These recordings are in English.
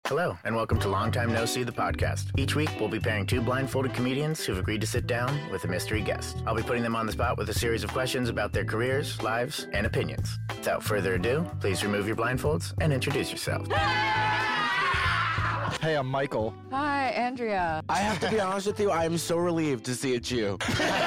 Hello, and welcome to Long Time No See, the podcast. Each week, we'll be pairing two blindfolded comedians who've agreed to sit down with a mystery guest. I'll be putting them on the spot with a series of questions about their careers, lives, and opinions. Without further ado, please remove your blindfolds and introduce yourselves. Hey, I'm Michael. Hi, Andrea. I have to be honest with you, I am so relieved to see it's you.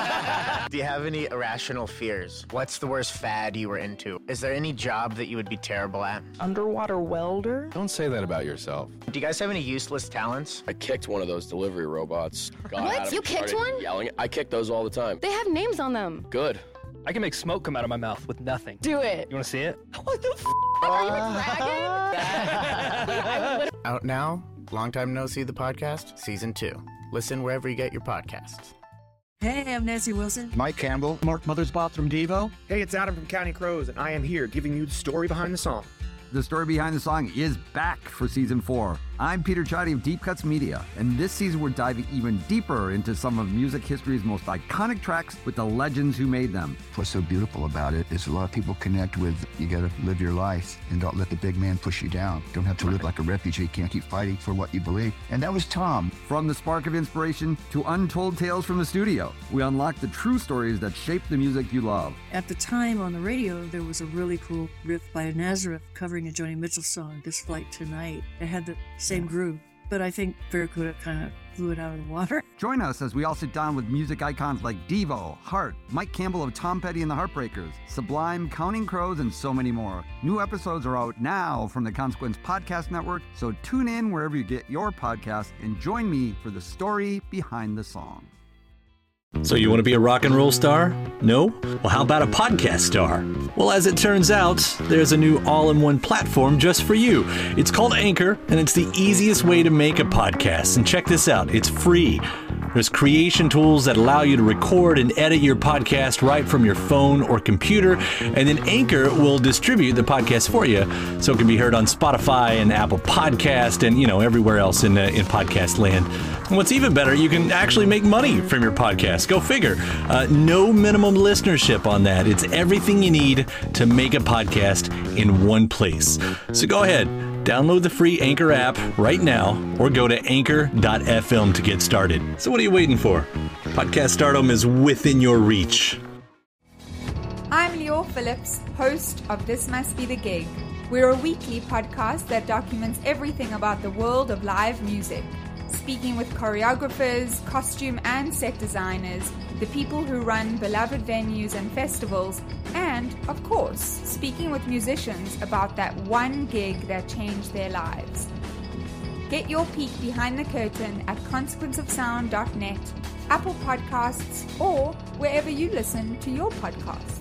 Do you have any irrational fears? What's the worst fad you were into? Is there any job that you would be terrible at? Underwater welder? Don't say that about yourself. Do you guys have any useless talents? I kicked one of those delivery robots. Got What? at him, You kicked started one? Yelling. I kick those all the time. They have names on them. Good. I can make smoke come out of my mouth with nothing. Do it. You want to see it? What the f***? Are you a dragon? Out now, Long Time No See, the podcast, Season 2. Listen wherever you get your podcasts. Hey, I'm Nancy Wilson. Mike Campbell. Mark Mothersbaugh from Devo. Hey, it's Adam from Counting Crows, and I am here giving you the story behind the song. The story behind the song is back for Season 4. I'm Peter Chadi of Deep Cuts Media, and this season we're diving even deeper into some of music history's most iconic tracks with the legends who made them. What's so beautiful about it is a lot of people connect with, you gotta live your life and don't let the big man push you down. Don't have to live like a refugee, can't keep fighting for what you believe. And that was Tom. From the spark of inspiration to untold tales from the studio, we unlock the true stories that shape the music you love. At the time on the radio, there was a really cool riff by Nazareth covering a Joni Mitchell song, This Flight Tonight. It had the same groove, but I think Barracuda kind of blew it out of the water. Join us as we all sit down with music icons like Devo, Heart, Mike Campbell of Tom Petty and the Heartbreakers, Sublime, Counting Crows, and so many more. New episodes are out now from the Consequence Podcast Network, so tune in wherever you get your podcast and join me for the story behind the song. So you want to be a rock and roll star? No? Well, how about a podcast star? Well, as it turns out, there's a new all-in-one platform just for you. It's called Anchor, and it's the easiest way to make a podcast. And check this out, it's free. There's creation tools that allow you to record and edit your podcast right from your phone or computer, and then Anchor will distribute the podcast for you so it can be heard on Spotify and Apple Podcast and, everywhere else in podcast land. And what's even better, you can actually make money from your podcast. Go figure. No minimum listenership on that. It's everything you need to make a podcast in one place. So go ahead. Download the free Anchor app right now or go to anchor.fm to get started. So what are you waiting for? Podcast stardom is within your reach. I'm Lior Phillips, host of This Must Be the Gig. We're a weekly podcast that documents everything about the world of live music. Speaking with choreographers, costume and set designers, the people who run beloved venues and festivals, and, of course, speaking with musicians about that one gig that changed their lives. Get your peek behind the curtain at consequenceofsound.net, Apple Podcasts, or wherever you listen to your podcasts.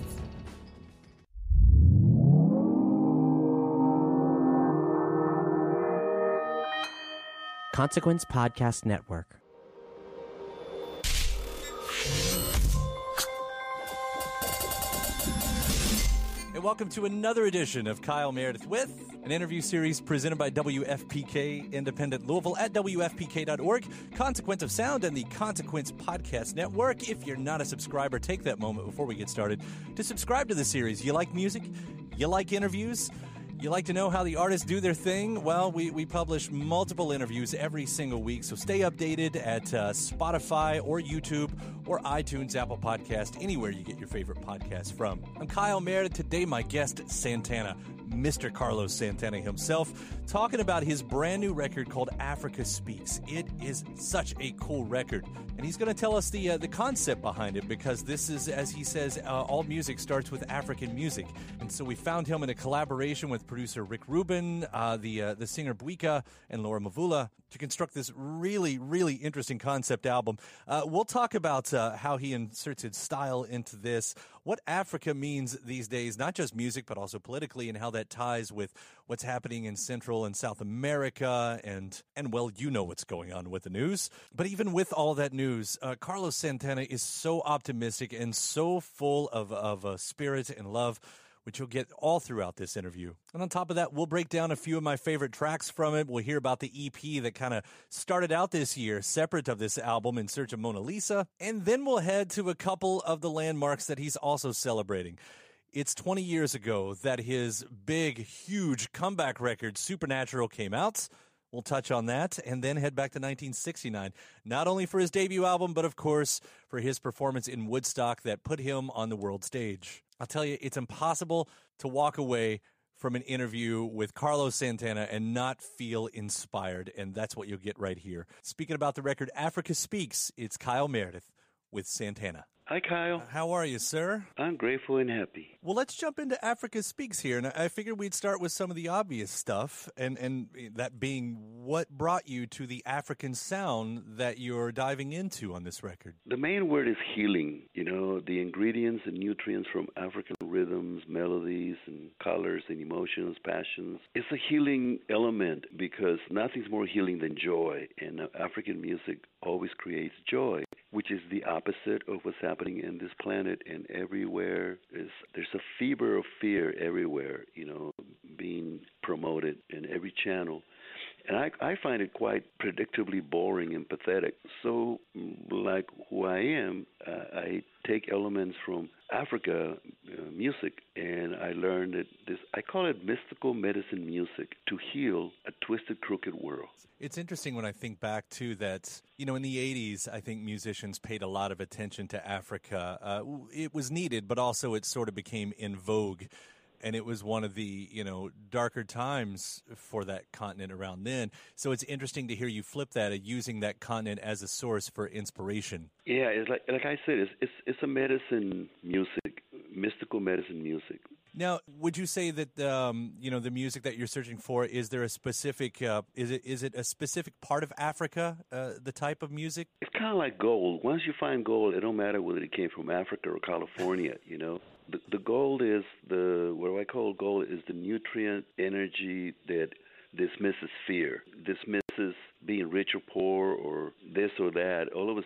Consequence Podcast Network. And welcome to another edition of Kyle Meredith With, an interview series presented by WFPK Independent Louisville at WFPK.org, Consequence of Sound, and the Consequence Podcast Network. If you're not a subscriber, take that moment before we get started to subscribe to the series. You like music? You like interviews? You like to know how the artists do their thing? Well, we publish multiple interviews every single week, so stay updated at Spotify or YouTube or iTunes, Apple Podcast, anywhere you get your favorite podcasts from. I'm Kyle Meredith. Today, my guest, Santana, Mr. Carlos Santana himself, talking about his brand new record called Africa Speaks. It is such a cool record, and he's going to tell us the concept behind it, because this is, as he says, all music starts with African music. And so we found him in a collaboration with producer Rick Rubin, the singer Buika, and Laura Mavula to construct this really, really interesting concept album. We'll talk about how he inserts his style into this, what Africa means these days, not just music, but also politically, and how that ties with what's happening in Central and South America, and well, you know what's going on with the news. But even with all that news, Carlos Santana is so optimistic and so full of spirit and love, which you'll get all throughout this interview. And on top of that, we'll break down a few of my favorite tracks from it. We'll hear about the EP that kind of started out this year, separate of this album, In Search of Mona Lisa. And then we'll head to a couple of the landmarks that he's also celebrating. It's 20 years ago that his big, huge comeback record, Supernatural, came out. We'll touch on that and then head back to 1969, not only for his debut album, but of course for his performance in Woodstock that put him on the world stage. I'll tell you, it's impossible to walk away from an interview with Carlos Santana and not feel inspired, and that's what you'll get right here. Speaking about the record Africa Speaks, it's Kyle Meredith with Santana. Hi, Kyle. How are you, sir? I'm grateful and happy. Well, let's jump into Africa Speaks here, and I figured we'd start with some of the obvious stuff, and that being what brought you to the African sound that you're diving into on this record. The main word is healing. You know, the ingredients and nutrients from African rhythms, melodies, and colors, and emotions, passions. It's a healing element because nothing's more healing than joy, and African music always creates joy, which is the opposite of what's happening in this planet and everywhere. There's a fever of fear everywhere, you know, being promoted in every channel. And I find it quite predictably boring and pathetic. So, like who I am, I take elements from Africa music, and I learned that I call it mystical medicine music to heal a twisted, crooked world. It's interesting when I think back, too, that, you know, in the 80s, I think musicians paid a lot of attention to Africa. It was needed, but also it sort of became in vogue. And it was one of the, you know, darker times for that continent around then. So it's interesting to hear you flip that, using that continent as a source for inspiration. Yeah, it's like I said, it's a medicine music, mystical medicine music. Now, would you say that you know, the music that you're searching for, is there a specific is it a specific part of Africa, the type of music? It's kind of like gold. Once you find gold, it don't matter whether it came from Africa or California, you know. The gold is what I call gold is the nutrient energy that dismisses fear, dismisses being rich or poor or this or that. All of us,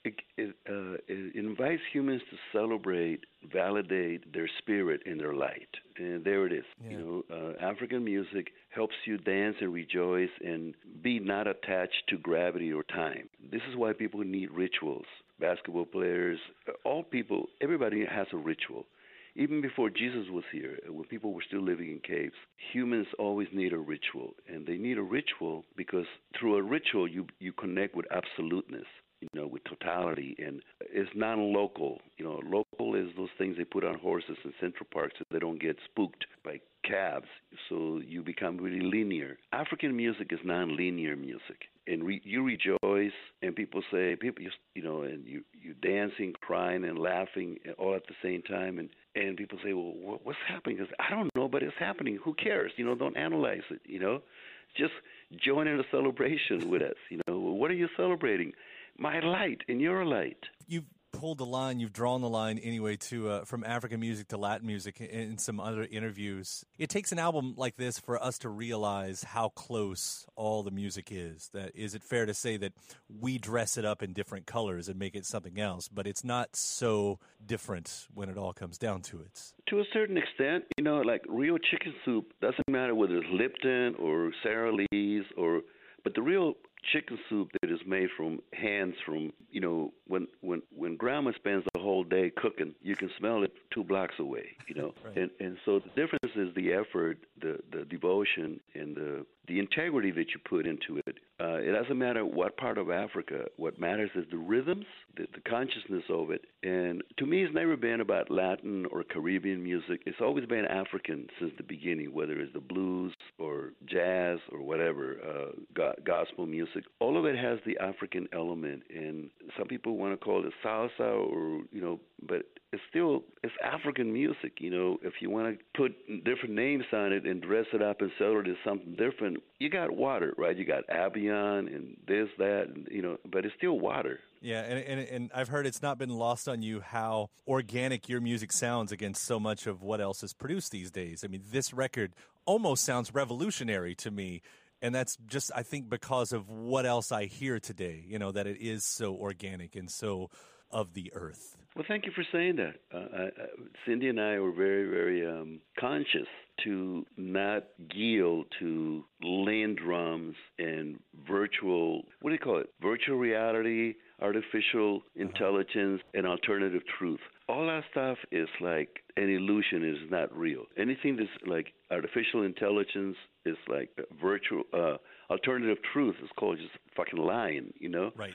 it invites humans to celebrate, validate their spirit and their light. And there it is. Yeah. You know, African music helps you dance and rejoice and be not attached to gravity or time. This is why people need rituals. Basketball players, all people, everybody has a ritual. Even before Jesus was here, when people were still living in caves, humans always need a ritual. And they need a ritual because through a ritual, you connect with absoluteness, you know, with totality. And it's non-local. You know, local is those things they put on horses in Central Park so they don't get spooked by calves. So you become really linear. African music is non-linear music. And you rejoice, and people say, you know, and you dancing, crying, and laughing all at the same time, and people say, well, what's happening? Because I don't know, but it's happening. Who cares? You know, don't analyze it. You know, just join in the celebration with us. You know, what are you celebrating? My light and your light. You've pulled the line, you've drawn the line anyway to from African music to Latin music in some other interviews. It takes an album like this for us to realize how close all the music is. That is it fair to say that we dress it up in different colors and make it something else, but it's not so different when it all comes down to it? To a certain extent, you know, like real chicken soup doesn't matter whether it's Lipton or Sara Lee's but the real chicken soup that is made from hands from, you know, when grandma spends the whole day cooking, you can smell it 2 blocks away, you know. Right. And so the difference is the effort, the devotion, and the integrity that you put into it. It doesn't matter what part of Africa. What matters is the rhythms, the consciousness of it. And to me, it's never been about Latin or Caribbean music. It's always been African since the beginning, whether it's the blues or jazz or whatever, gospel music. All of it has the African element. And some people want to call it salsa or, you know, but it's African music, you know. If you want to put different names on it and dress it up and sell it as something different, you got water, right? You got Avion and this, that, and, you know, but it's still water. Yeah, and I've heard it's not been lost on you how organic your music sounds against so much of what else is produced these days. I mean, this record almost sounds revolutionary to me. And that's just, I think, because of what else I hear today, you know, that it is so organic and so of the earth. Well, thank you for saying that. Cindy and I were very, very conscious to not yield to land drums and virtual, what do you call it? Virtual reality, artificial intelligence, and alternative truth. All that stuff is like an illusion, is not real. Anything that's like artificial intelligence is like virtual, alternative truth. It's called just fucking lying, Right.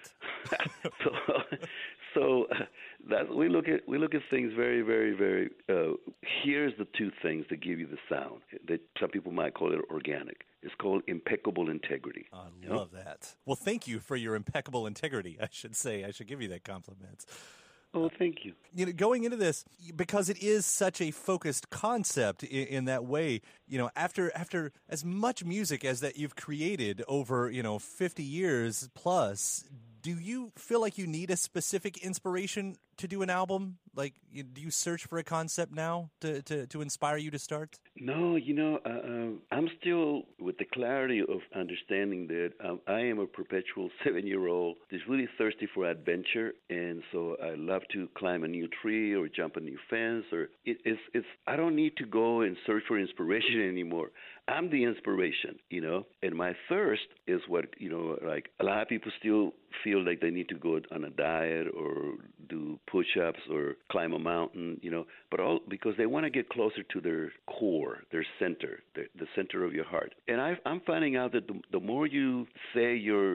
So that we look at things very, very, very. Here's the two things that give you the sound that some people might call it organic. It's called impeccable integrity. I love that. Well, thank you for your impeccable integrity. I should say. I should give you that compliment. Oh, thank you. Going into this, because it is such a focused concept in that way, after as much music as that you've created over, 50 years plus, do you feel like you need a specific inspiration to do an album? Like, do you search for a concept now to inspire you to start? No, I'm still with the clarity of understanding that I am a perpetual 7-year-old that's really thirsty for adventure, and so I love to climb a new tree or jump a new fence. Or it's I don't need to go and search for inspiration anymore. I'm the inspiration, and my thirst is what, like a lot of people still feel like they need to go on a diet or do push-ups or climb a mountain, but all because they want to get closer to their core, their center, the center of your heart. And I'm finding out that the more you say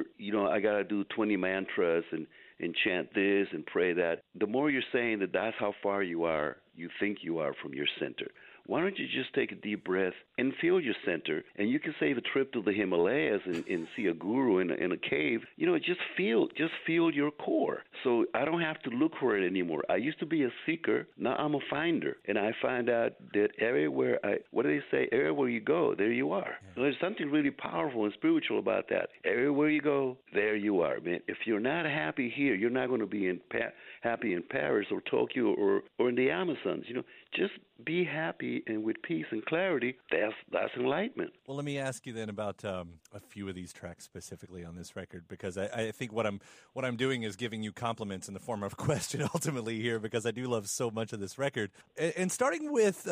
I got to do 20 mantras and chant this and pray that, the more you're saying that that's how far you think you are from your center. Why don't you just take a deep breath and feel your center, and you can save a trip to the Himalayas and see a guru in a cave. Just feel your core. So I don't have to look for it anymore. I used to be a seeker. Now I'm a finder, and I find out that everywhere what do they say? Everywhere you go, there you are. Yeah. So there's something really powerful and spiritual about that. Everywhere you go, there you are, man. If you're not happy here, you're not going to be happy in Paris or Tokyo or in the Amazons. Just be happy and with peace and clarity. That's enlightenment. Well, let me ask you then about a few of these tracks specifically on this record, because I think what I'm doing is giving you compliments in the form of a question ultimately here, because I do love so much of this record. And starting with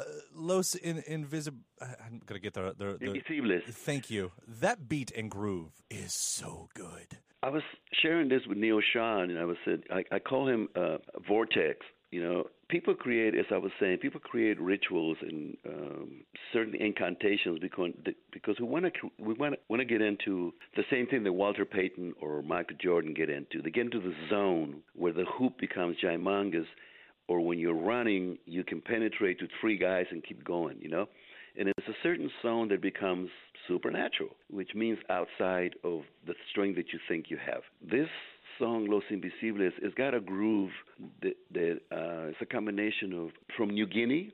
Los Invisibles, I'm gonna get the Invisibles. Thank you. That beat and groove is so good. I was sharing this with Neil Sean, and I call him Vortex. People create, as I was saying, rituals and certain incantations because we want to get into the same thing that Walter Payton or Michael Jordan get into. They get into the zone where the hoop becomes gymongous, or when you're running, you can penetrate to 3 guys and keep going. And it's a certain zone that becomes supernatural, which means outside of the strength that you think you have. This song, Los Invisibles, has got a groove that it's a combination of, from New Guinea,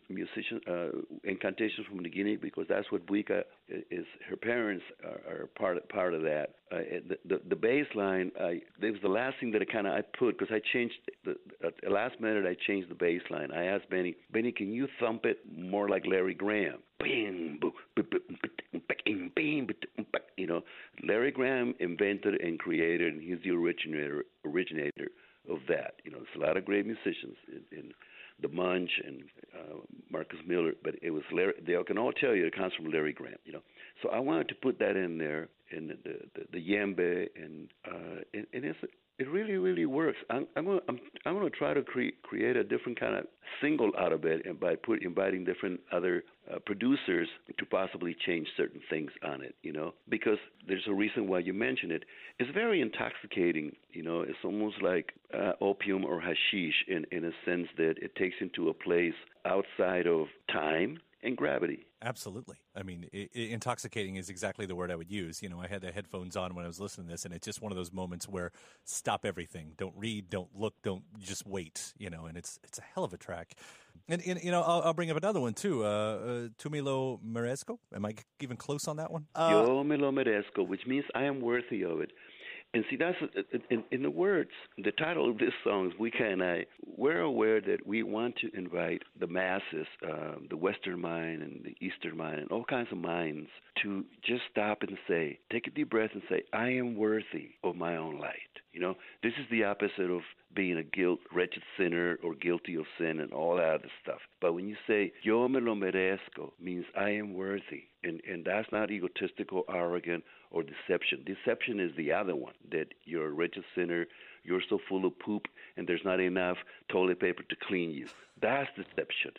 incantations from New Guinea, because that's what Buika is. Her parents are part of that. The bass line, that was the last thing that I put, because I changed, at the last minute I changed the bass line. I asked Benny, can you thump it more like Larry Graham? Larry Graham invented and created, and he's the originator of that. There's a lot of great musicians in the Munch and Marcus Miller, but it was Larry. They can all tell you it comes from Larry Graham. So I wanted to put that in there, and the yembe, and it really, really works. I'm going to try to create a different kind of single out of it, and by inviting different other producers to possibly change certain things on it, because there's a reason why you mention it. It's very intoxicating, it's almost like opium or hashish in a sense that it takes into a place outside of time and gravity. Absolutely. I mean, intoxicating is exactly the word I would use. I had the headphones on when I was listening to this, and it's just one of those moments where stop everything. Don't read, don't look, don't just wait, and it's a hell of a track. And I'll bring up another one, too. Tu me lo merezco. Am I even close on that one? Yo me lo merezco, which means I am worthy of it. And see, that's in the words, the title of this song is Buika and I. We're aware that we want to invite the masses, the Western mind and the Eastern mind and all kinds of minds to just stop and say, take a deep breath and say, I am worthy of my own light. This is the opposite of being a wretched sinner or guilty of sin and all that other stuff. But when you say, yo me lo merezco, means I am worthy. And that's not egotistical, arrogant, or deception. Deception is the other one, that you're a wretched sinner, you're so full of poop, and there's not enough toilet paper to clean you. That's deception.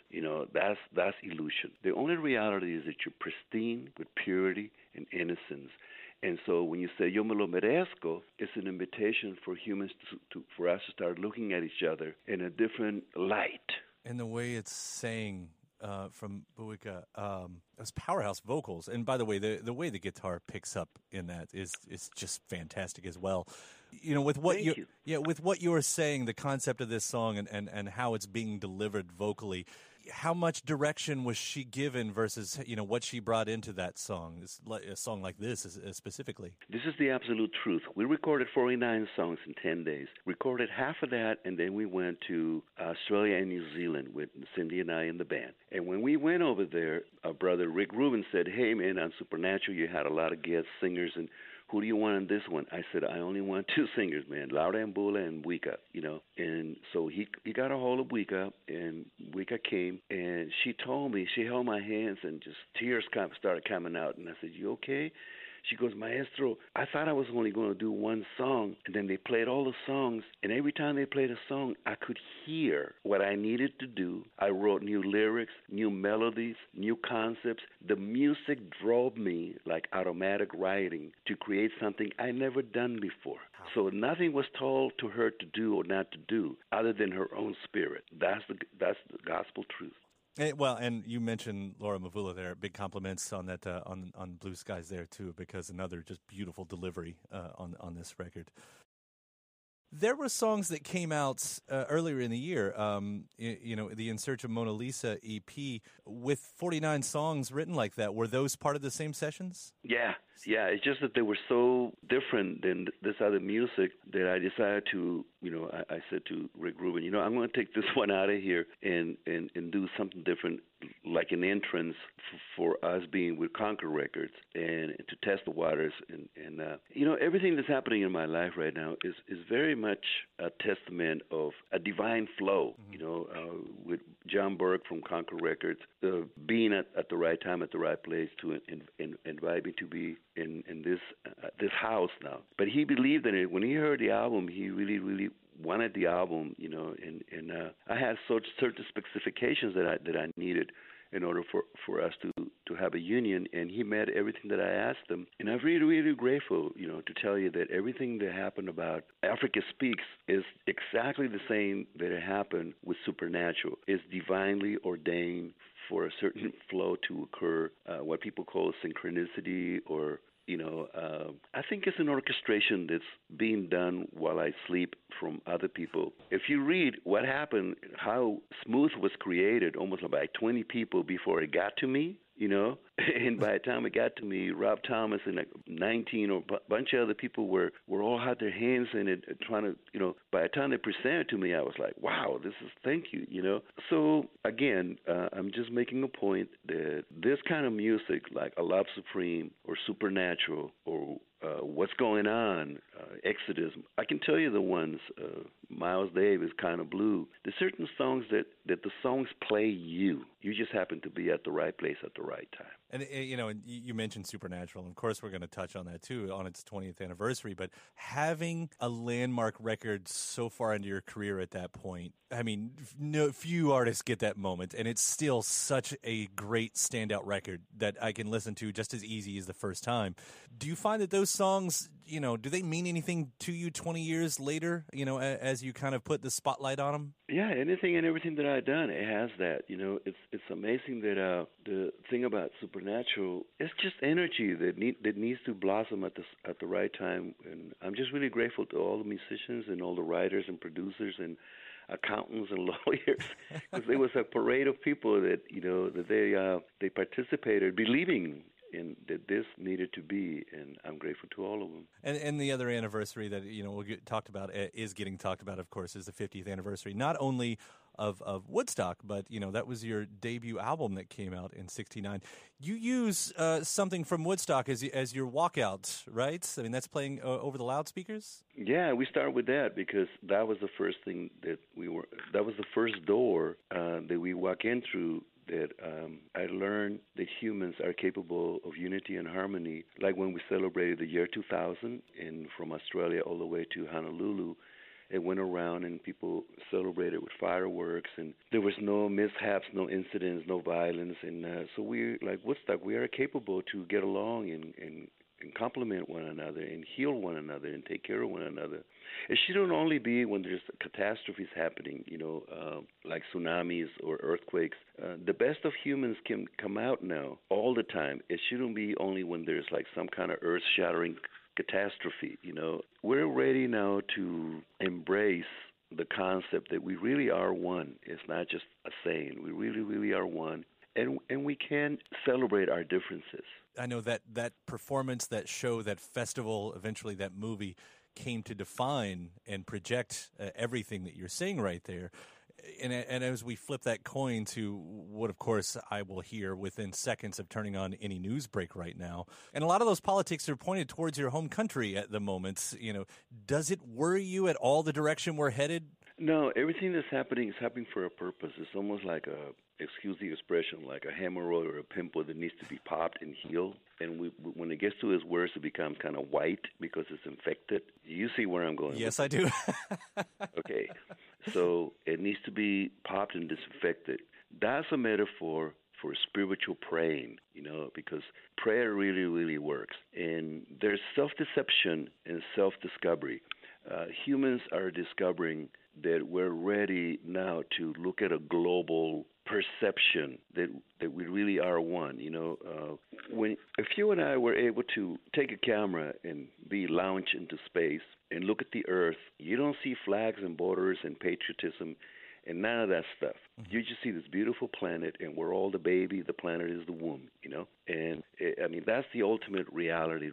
That's illusion. The only reality is that you're pristine with purity and innocence. And so when you say yo me lo merezco, it's an invitation for humans for us to start looking at each other in a different light. And the way it's saying from Buika, those powerhouse vocals. And by the way, the way the guitar picks up in that is just fantastic as well. You know, with what with what you were saying, the concept of this song and how it's being delivered vocally, how much direction was she given versus, you know, what she brought into that song, a song like this specifically? This is the absolute truth. We recorded 49 songs in 10 days, recorded half of that, and then we went to Australia and New Zealand with Cindy and I in the band. And when we went over there, our brother Rick Rubin said, hey, man, on Supernatural you had a lot of guest singers, and who do you want on this one? I said, I only want two singers, man, Laura Mbula and Buika, you know. And so he got a hold of Buika, and Buika came, and she told me, she held my hands, and just tears started coming out. And I said, you okay? She goes, Maestro, I thought I was only going to do one song. And then they played all the songs. And every time they played a song, I could hear what I needed to do. I wrote new lyrics, new melodies, new concepts. The music drove me like automatic writing to create something I never done before. So nothing was told to her to do or not to do other than her own spirit. That's the gospel truth. Well, and you mentioned Laura Mvula there. Big compliments on that on Blue Skies there too, because another just beautiful delivery on this record. There were songs that came out earlier in the year. You know, the In Search of Mona Lisa EP with 49 songs written like that. Were those part of the same sessions? Yeah. It's just that they were so different than this other music that I decided to, you know, I said to Rick Rubin, you know, I'm going to take this one out of here and do something different, like an entrance for us being with Concord Records and to test the waters. And you know, everything that's happening in my life right now is very much a testament of a divine flow, you know, with John Burke from Concord Records, being at the right time, at the right place to invite me to be in this house now. But he believed in it. When he heard the album, he really wanted the album, you know, and I had certain specifications that I needed in order for us to have a union, and he met everything that I asked him. And I'm really grateful, you know, to tell you that everything that happened about Africa Speaks is exactly the same that it happened with Supernatural. It's divinely ordained for a certain flow to occur, what people call synchronicity, or, you know, I think it's an orchestration that's being done while I sleep from other people. If you read what happened, how Smooth was created almost by 20 people before it got to me, you know, and by the time it got to me, Rob Thomas and like 19 or a bunch of other people were all had their hands in it, trying to, you know, by the time they presented it to me, I was like, wow, this is, thank you, you know. So again, I'm just making a point that this kind of music, like A Love Supreme or Supernatural or What's Going On, Exodus, I can tell you the ones, Miles Davis, Kind of Blue. There's certain songs that the songs play you. You just happen to be at the right place at the right time. And, you know, you mentioned Supernatural, and of course we're going to touch on that too, on its 20th anniversary, but having a landmark record so far into your career at that point, I mean, few artists get that moment, and it's still such a great standout record that I can listen to just as easy as the first time. Do you find that those songs, you know, do they mean anything to you 20 years later, you know, as you kind of put the spotlight on them? Yeah, anything and everything that I've done, it has that. You know, it's amazing that the thing about Supernatural, it's just energy that needs to blossom at the right time. And I'm just really grateful to all the musicians and all the writers and producers and accountants and lawyers, because there was a parade of people that, you know, that they participated, believing in that this needed to be, and I'm grateful to all of them. And the other anniversary that, you know, is getting talked about, of course, is the 50th anniversary, not only of Woodstock, but, you know, that was your debut album that came out in '69. You use something from Woodstock as your walkout, right? I mean, that's playing over the loudspeakers? Yeah, we started with that because that was the first thing that was the first door that we walk in through, that I learned that humans are capable of unity and harmony. Like when we celebrated the year 2000, and from Australia all the way to Honolulu, it went around and people celebrated with fireworks, and there was no mishaps, no incidents, no violence. And so we, like Woodstock, we are capable to get along and and complement one another and heal one another and take care of one another. It shouldn't only be when there's catastrophes happening, like tsunamis or earthquakes. The best of humans can come out now all the time. It shouldn't be only when there's like some kind of earth-shattering catastrophe. We're ready now to embrace the concept that we really are one. It's not just a saying. We really, really are one. And we can celebrate our differences. I know that performance, that show, that festival, eventually that movie came to define and project everything that you're saying right there. And as we flip that coin to what, of course, I will hear within seconds of turning on any news break right now, and a lot of those politics are pointed towards your home country at the moment. Does it worry you at all the direction we're headed? No, everything that's happening is happening for a purpose. It's almost like excuse the expression, like a hemorrhoid or a pimple that needs to be popped and healed. And when it gets to its worst, it becomes kind of white because it's infected. You see where I'm going? Yes, I do. Okay. So it needs to be popped and disinfected. That's a metaphor for spiritual praying, because prayer really, really works. And there's self-deception and self-discovery. Humans are discovering that we're ready now to look at a global perception that we really are one. If you and I were able to take a camera and be launched into space and look at the Earth, you don't see flags and borders and patriotism and none of that stuff. Mm-hmm. You just see this beautiful planet, and we're all the baby. The planet is the womb, And that's the ultimate reality.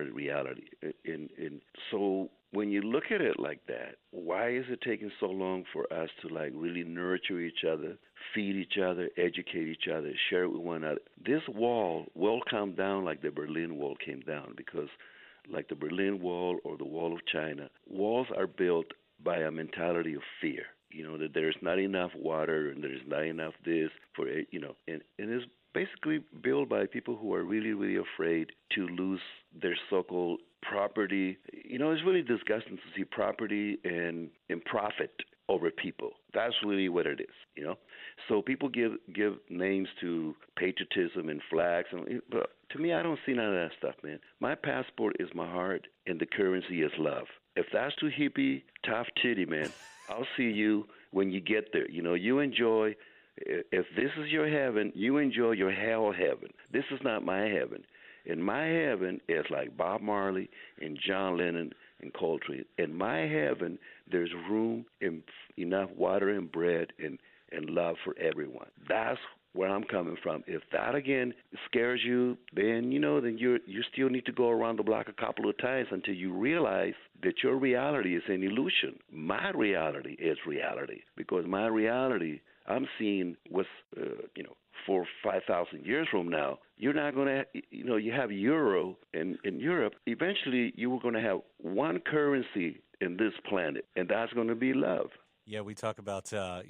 And so when you look at it like that, why is it taking so long for us to really nurture each other, feed each other, educate each other, share it with one another? This wall will come down like the Berlin Wall came down, because like the Berlin Wall or the Wall of China, walls are built by a mentality of fear. That there's not enough water and there's not enough this for it, and it's basically built by people who are really, really afraid to lose their so-called property. It's really disgusting to see property and profit over people. That's really what it is, So people give names to patriotism and flags, but to me, I don't see none of that stuff, man. My passport is my heart, and the currency is love. If that's too hippie, tough titty, man, I'll see you when you get there. You enjoy. If this is your heaven, you enjoy your hell heaven. This is not my heaven. In my heaven, it's like Bob Marley and John Lennon and Coltrane. In my heaven, there's room and enough water and bread and love for everyone. That's where I'm coming from. If that again scares you, then then you still need to go around the block a couple of times until you realize that your reality is an illusion. My reality is reality, because my reality I'm seeing what's 4,000 or 5,000 years from now. You're not going to you have euro in Europe. Eventually, you were going to have one currency in this planet, and that's going to be love. Yeah, we talk about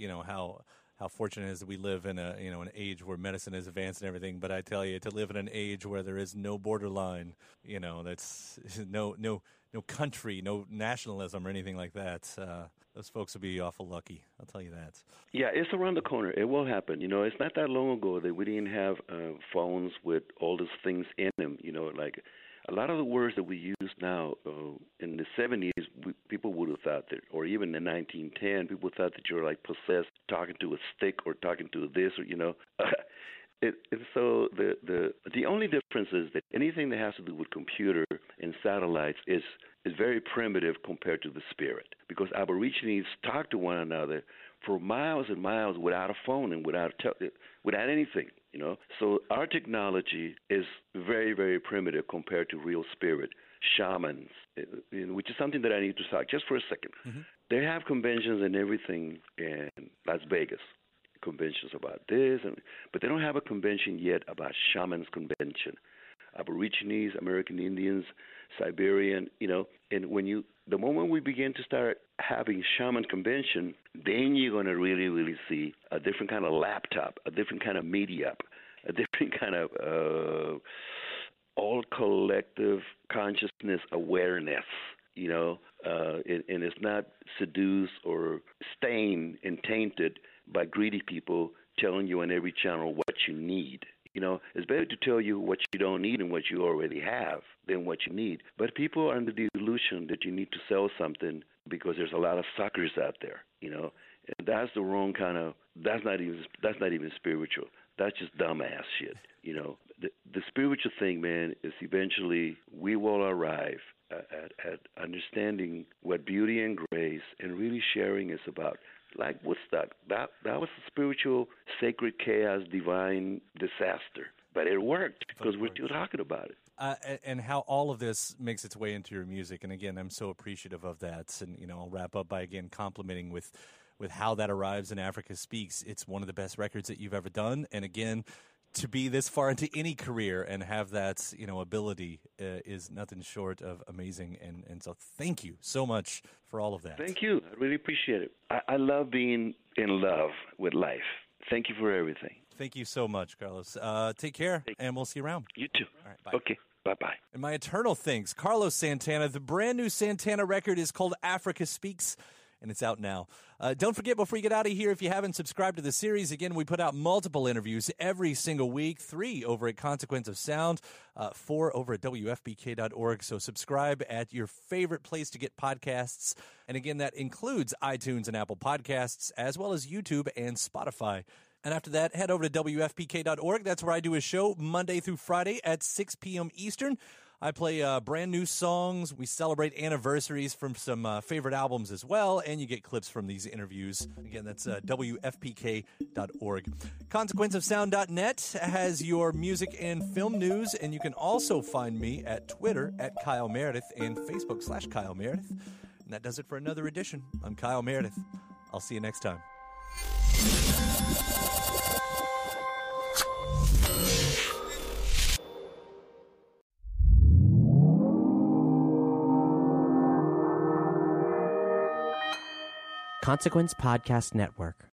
how fortunate it is that we live in an age where medicine is advanced and everything. But I tell you, to live in an age where there is no borderline, that's no country, no nationalism or anything like that. Those folks would be awful lucky. I'll tell you that. Yeah, it's around the corner. It will happen. It's not that long ago that we didn't have phones with all these things in them. Like a lot of the words that we use now in the 70s, people would have thought that, or even in 1910, people thought that you're like possessed, talking to a stick or talking to this, or So the only difference is that anything that has to do with computer and satellites is very primitive compared to the spirit, because Aborigines talk to one another for miles and miles without a phone and without anything. So our technology is very, very primitive compared to real spirit, shamans, which is something that I need to talk just for a second. Mm-hmm. They have conventions and everything in Las Vegas, conventions about this, but they don't have a convention yet about shamans convention. Aborigines, American Indians, Siberian, and the moment we begin to start having shaman convention, then you're going to really, really see a different kind of laptop, a different kind of media, a different kind of all collective consciousness awareness, and it's not seduced or stained and tainted by greedy people telling you on every channel what you need. You know, it's better to tell you what you don't need and what you already have than what you need. But people are under the illusion that you need to sell something because there's a lot of suckers out there, you know. And that's the wrong kind of, that's not even spiritual. That's just dumbass shit, you know. The spiritual thing, man, is eventually we will arrive at understanding what beauty and grace and really sharing is about. Like Woodstock, that was a spiritual, sacred chaos, divine disaster. But it worked because we're still talking about it. And how all of this makes its way into your music. And again, I'm so appreciative of that. And, you know, I'll wrap up by, again, complimenting with how that arrives in Africa Speaks. It's one of the best records that you've ever done. And again, to be this far into any career and have that, you know, ability is nothing short of amazing. And so thank you so much for all of that. Thank you. I really appreciate it. I love being in love with life. Thank you for everything. Thank you so much, Carlos. Take care, and we'll see you around. You too. All right, bye. Okay. Bye-bye. And my eternal thanks, Carlos Santana. The brand new Santana record is called Africa Speaks, and it's out now. Don't forget, before you get out of here, if you haven't subscribed to the series, again, we put out multiple interviews every single week, 3 over at Consequence of Sound, 4 over at WFPK.org. So subscribe at your favorite place to get podcasts. And again, that includes iTunes and Apple Podcasts, as well as YouTube and Spotify. And after that, head over to WFPK.org. That's where I do a show Monday through Friday at 6 p.m. Eastern. I play brand new songs. We celebrate anniversaries from some favorite albums as well, and you get clips from these interviews. Again, that's WFPK.org. ConsequenceOfSound.net has your music and film news, and you can also find me at Twitter at Kyle Meredith and Facebook /Kyle Meredith. And that does it for another edition. I'm Kyle Meredith. I'll see you next time. Consequence Podcast Network.